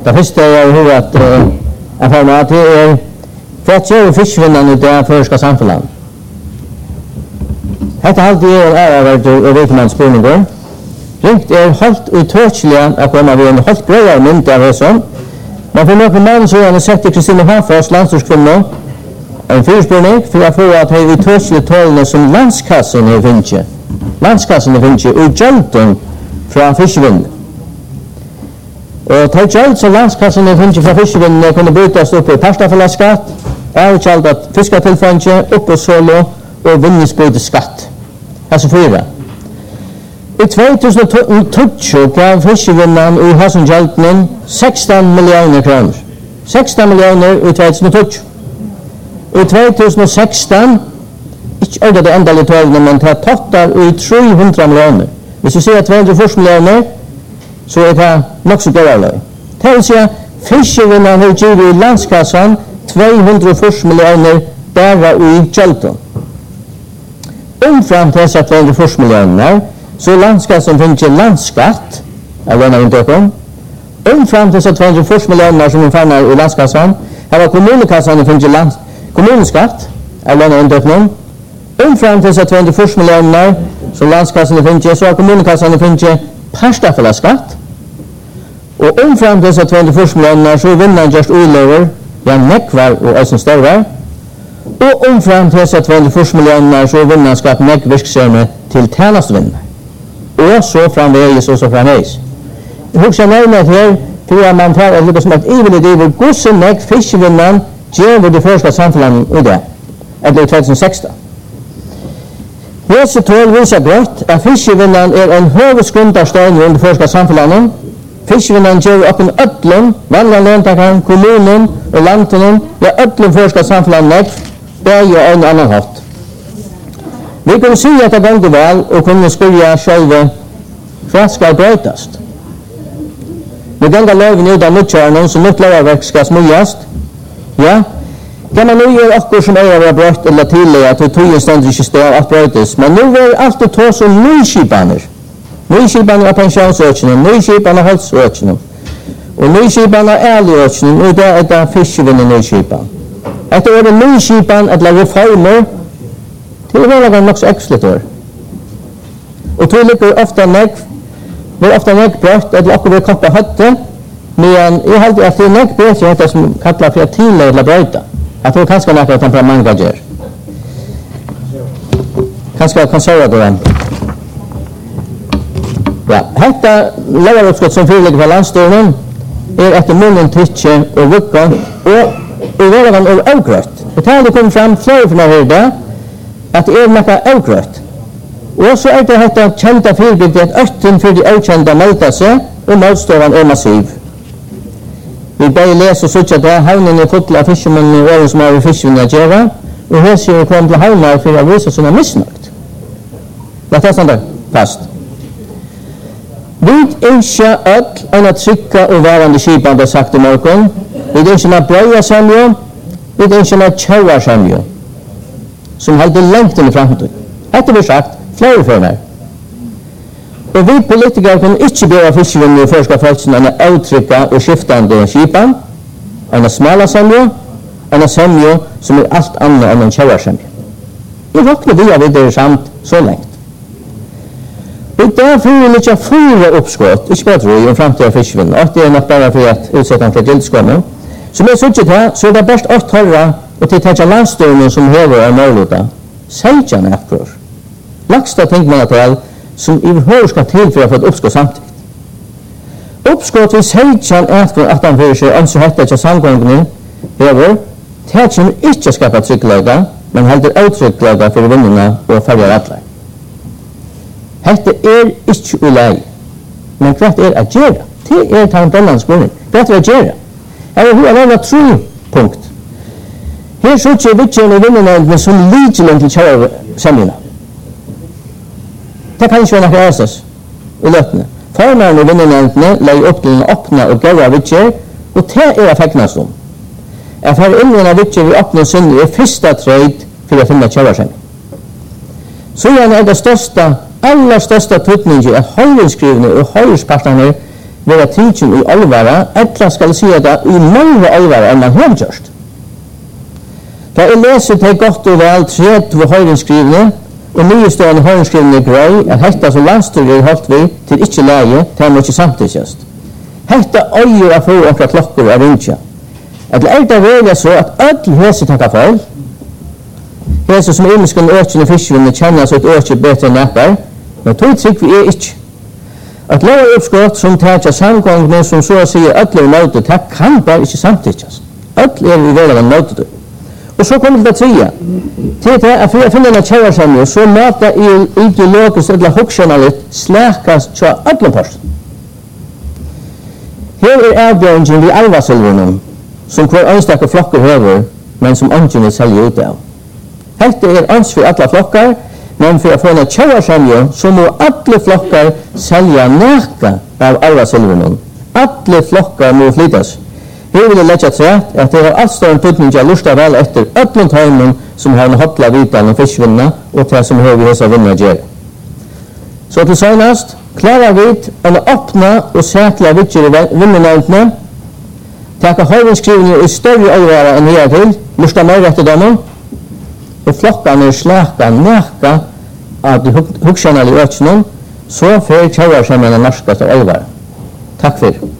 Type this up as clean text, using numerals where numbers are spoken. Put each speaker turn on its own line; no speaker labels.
Det første er jo at erfarenhet er for at gjøre fiskvinnene i det førske samfunnet. Dette alltid er og vedkommende spørninger. Ringt er helt utørselig at komme ved en helt grøyere mynd av det som. Men for noen måneder så har sett Kristine Hanfors, landstyrskvinne, en fyrspørning for å få at de utørslige tålene som landskassen er finnet. Landskassen er finnet og gjelden fra fiskevinnene. Og de gjeld som landskassen er finnet fra fiskevinnene kunne brytes opp i parstaffelskatt, avgjeld at fisketilfanget, oppåsålo og vinningsbryteskatt. Altså 4. I 2012 gav fiskevinnene i Hassengjaldenen 16 millioner kroner. 16 millioner i 2012. I 2016, ikke er det endelige tålene, men det tottar i 300 millioner. Hvis vi sier 240 millioner, så er det nok så gøyerlig. Det vil si at fiskevinnene har givet i landskassan 240 millioner bare i Gjaldenen. Omfram til disse 240 millioner, så landskassan finner landskatt av denne inntøkken. Omfram til disse 240 millioner som vi finner i landskassan, her var kommunekassan finner kommuneskatt av denne inntøkken. Omfram til disse 240 millioner som landskassan finner, så har kommunekassan finner parstaffelskatt. Og omfram til disse 240 millioner, så vinner just ulover, ja, nekvar og eisen større. Og omfram til disse 240 millioner, så vinner skatt nekvirksomhet til tjenestevinner. Og så framveis og så framveis. Jeg husker nærmere her, for at man tar litt som et ivelig driver, hvordan nek fiskevinnene gjør det første samfunnet i det, eller i 2016. Disse tål viser greit at fiskevinnene er en hovedskundavstående under det første samfunnet. Fiskevinnene gjør oppen ødlen, vanlige løntakeren, kommunen og landene, ja, ødlen første samfunnet, begge og en annen hatt. Vi kunne si at det ganger vel og kunne spørre selv hva skal brøytast. Vi ganger loven ut av nødkjørnen som nytt loververk skal smøyast. Ja, kan man nå gjøre akkur som er å brøyt eller tidligere til tog stendig ikke sted at brøytes. Men nå er alt det tog som nyskipaner. Nyskipaner av pensjonsøkene, nyskipaner av helseøkene. Og nyskipaner av ærligøkene, og det er det fiskevinne nyskipaner. Etter å være nyskipaner eller reformer, til å være nok så ekslet år. Og til ligger ofte nekk brøtt, eller akkur vil koppa høtte, men jeg heldig at det er nekk brøtt som heter som kallar for tidlig eller brøyta. Jeg tror kanskje nekk at temperamentet gjør. Kanskje konservatoren. Ja, hetta leveroppskott som foreligger fra landstyrnen er etter munnen tykkje og vukka og uvervan og avgrøtt. Og til det kommer fram flere for noe det, at det er noe avgrøtt. Og så er det hetta kjenta fyrbygd at østen for de avkjenta melder seg, og motstående er massiv. Vi bare leser og sutja det, havnen er full av fiskemennene og åren som har fiskene å gjøre, og her sier vi kom til havner for å vise som er misnøgt. Det er sånn det fast. Vi ikke en at trykka og værende skipan, det sagt i morgen. Vi ikke en brøya semjo, vi ikke en tjauar semjo, som heldur lengt inn i fremtiden. Dette blir sagt flere førner. Og vi politikere kan ikke bli av fiskevinnene i første folksen enn å avtrykka og skiftande skipan, enn å smala semjo, enn å semjo som er alt annet enn en tjauar semjo. Vi råkner vi av videre samt så lengt. Og derfor er det ikke fyra oppskott, ikke bare tror jeg, om fremtida fiskevinnene, og det er nok bare for at utsettan for gildskånden. Som jeg suttet her, så er det best 8 år, og til tætja landstyrene som hever er måluta, seitjan ekkur. Lagsta tingmannatal som i høyre skal tilføre for et oppskott samtidig. Oppskott til seitjan ekkur at han fyrir seg, anså hette ikke samgångene hever, det kommer ikke skapa trygglega, men heldur avtrygglega for vinnene og færger atler. Hette er ikke ulei, men hva er å gjøre? Det er ta en bellans spørning. Hva er å gjøre? Her er hun alene 3 punkt. Her sutjer vittjene vinnene som lidelen til kjære semjene. Det kan ikke være noe avses i løtene. Formerne vinnene legger opp til en åpne og gøyre vittjer, og det er å fekknast om. At her innen av vittjer vi åpne sinne er første trøyd for å finne kjære semjene. Så gjerne er det største, aller største tøtningen at høyreskrivende og høyrespartene være tidsen i alvara, etla skal si det i mange alvara enn man har gjort. Da jeg leser det godt og vel 30 høyrensskrivene, og nyestående høyrensskrivene grei, at hetta som landstyrer holdt vi til ikke leie, det må ikke samtidsjast. Hetta øyer å få okra klokker av rinja. At det velja så at ødel hese takka feil, hese som imenskene økene fiskvinne kjenner seg et øke bedre enn nekkar, men tog trygg vi ikke. At lave oppskott som tætja samgångene som så å si ødel møte, det kan bare ikke samtidsjast. Ødel vi velja møte det. Og så kommer det til å til det at for å finne en kjærarsamling, så måtte ideologisk eller hoksjonalit slækast til ødlenposten. Her avbjørningen vi alvasilveren, som hver ønstakke flokker høver, men som ønsken vil selge ut av. Dette ans for alle flokker, men for å få en kjærarsamling, så må alle flokker selge nækka av alvasilveren. Alle flokker må flyttes. Her vil jeg legge til at det alt større tydning til å lusta vel etter ødlund heimen som har en hotla vitan og fiskvinna og til som har vi hos av vinna gjør. Så til senast, klarer vi å åpne og sækla vidtjør i vinnenavntene, takka høyrensskrivene i større alvara enn her til, lusta mer etter dem, og flokkene slæka nækka av de huksjanale økene, så får kjærarsamene norskast av alvara. Takk for.